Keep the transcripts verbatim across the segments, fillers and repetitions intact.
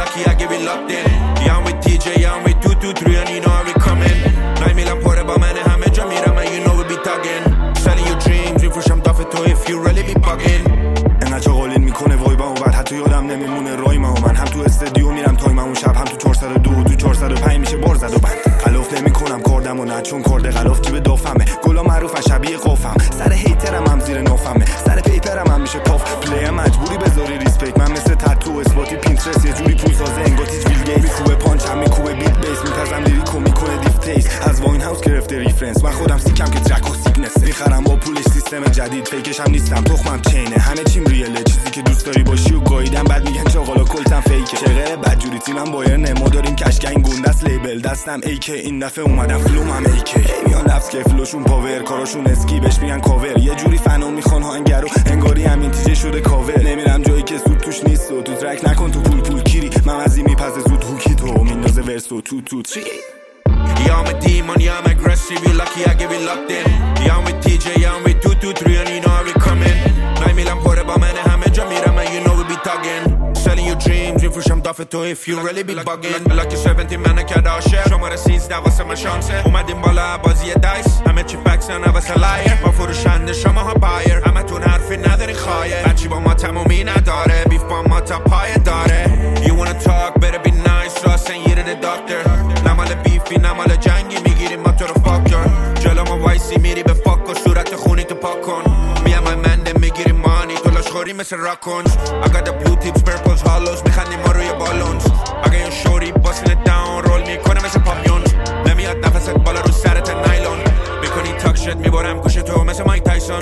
lucky I give it locked in. Yeah, I'm with T J, yeah, I'm with two two three, and you know how we coming. nine میلم پاره با من همه جا میرم and you know we be talking. Selling your dreams میفروشم دافه تو if you really be bugging. انقدر چاقالین میکنه وای با بعد حتی یادم نمیمونه رای ما و من هم تو استادیوم میرم تایم اون شب هم تو چهارصد و دو تو چهارصد و پنج میشه بار زد و بند غلاف نمیکنم کاردمو نه چون کارد غلاف کی به دافمه گلا معروفن شبیه قافم سر هیترم هم زیر نافمه سر پیپرم هم میشه پاف پلی مجبوری بذاری ریسپکت من مثل تتو اسپاتی پینترست یه جوری پول سازه انگاتیج ویل گیت میکوبه پانچ هم میکوبه بیت بیس میپزم لیریکو میکنه دیف تیس از واین هاوس گرفته ریفرنس من خودم سیکم که ترک و سیکنس میخرم با پولش سیستم جدید فیکش هم نیستم تخمم چینه همه چیم ریله چیزی که دوست داری باشی و گاییدم بعد میگن چاقالا کلتم فیکه چقه بدجوری تیمم بایرن ما داریم کشکنگ گندست لیبل دستم ای که این دفعه اومدم فلوم هم ای که میان لفظ که فلوشون پاور کاراشون اسکی بهش میگن کاور یه جوری فنا میخوان هانگر و انگاری همین تیجه شده کاور نمیرم جایی که سود توش نیست و تو ترک نکن تو پول پول کیری من از این میپزه زود هوکی تو میندازه ورس و تو تو تری. Yeah, I'm a demon, yeah, I'm aggressive, you lucky I give it locked in. Yeah, I'm with T J, yeah, I'm with two two three, and you know how we coming. nine میلم پاره با من همه جا میرم and you know we be talking. Selling your dreams میفروشم دافه تو if you really be bugging. Lucky seventeen من نکرد عاشق شماره سیزده واسه من شانسه اومدیم بالا بازی دایس همه چی فکس نه واسه لایر ما فروشنده شما ها بایر همه تون حرفی نداری خواهی بچی با ما تمومی نداره بیف با ما تا پای داره. You wanna talk better be nice راست and you to the doctor نمال بیفی نمال جنگی میگیریم ما تو رو فاکر جلو ما وایسی میری به فاک و صورت خونی تو پاک کن میام من منده میگیریم مانی تو لاشخوری مثل راکونز I got the blue tips purples hollows میخندیم ما روی بالونز اگه یه شوری باسین داون رول میکنه مثل پاپیونز نمیاد نفست بالا رو سرت نایلون میکنی تاک شت میبارم گوش تو مثل مایک تایسون.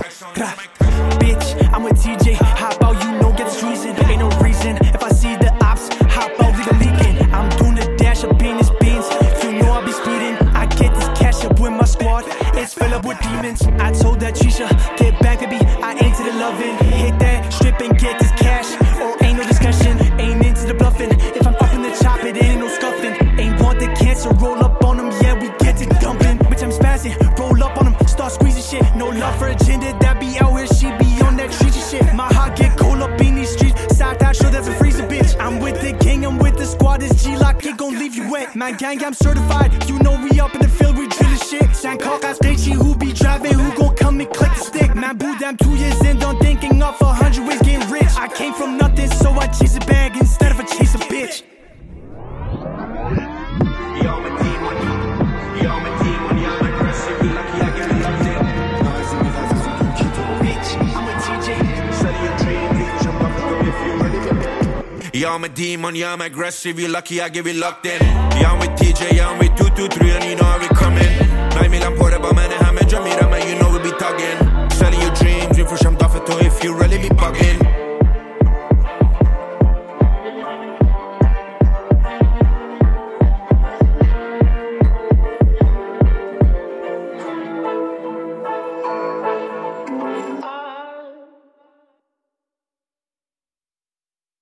Bitch, I'm with T J. How about you know get this reason? Ain't no reason. If I see the ops, how about leave a leaking? I'm doing the dash up in his beans. You know I'll be speeding. I get this cash up with my squad. It's filled up with demons. I told that Trisha, get back, baby. I ain't to the loving. Hit that strip and get this cash. Or ain't no discussion. Ain't into the bluffing. If I'm up in the chop, it ain't no scuffing. Ain't want the cancer, roll up on them. Yeah, we get it dumping. Bitch, I'm spazzing. Roll up on them. Start squeezing shit. No love for agenda. That be out here. She be on that treaty shit. My heart get cold up in these streets. Side out, sure that's a freezer, bitch. I'm with the king, I'm with the squad. This G-Lock ain't gon' leave you wet. My gang, I'm certified. You know we up in the field, we drillin' shit. San Cargas, Gaethje, who be driving? Who gon' come and click the stick? Man, boo, damn, two years in, done thinking of a hundred ways getting rich. I came from nothing, so I chase a bag instead of a chase a bitch. Yo, I'm a demon. Yo, I'm a demon. Yeah, I'm aggressive. You lucky I give it locked in. Yeah, I'm a demon, yeah, I'm aggressive, you lucky I give it locked in. Yeah, I'm with T J, yeah, I'm with two two three, and you know how we coming.